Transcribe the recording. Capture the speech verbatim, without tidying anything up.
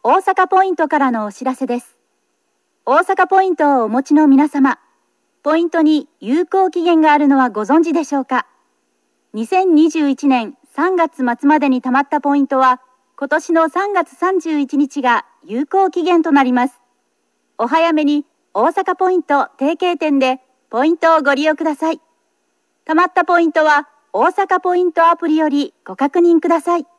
大阪ポイントからのお知らせです。大阪ポイントをお持ちの皆様、ポイントに有効期限があるのはご存知でしょうか？にせんにじゅういちねんさんがつ末までに貯まったポイントは、今年のさんがつさんじゅういちにちが有効期限となります。お早めに大阪ポイント提携店でポイントをご利用ください。貯まったポイントは大阪ポイントアプリよりご確認ください。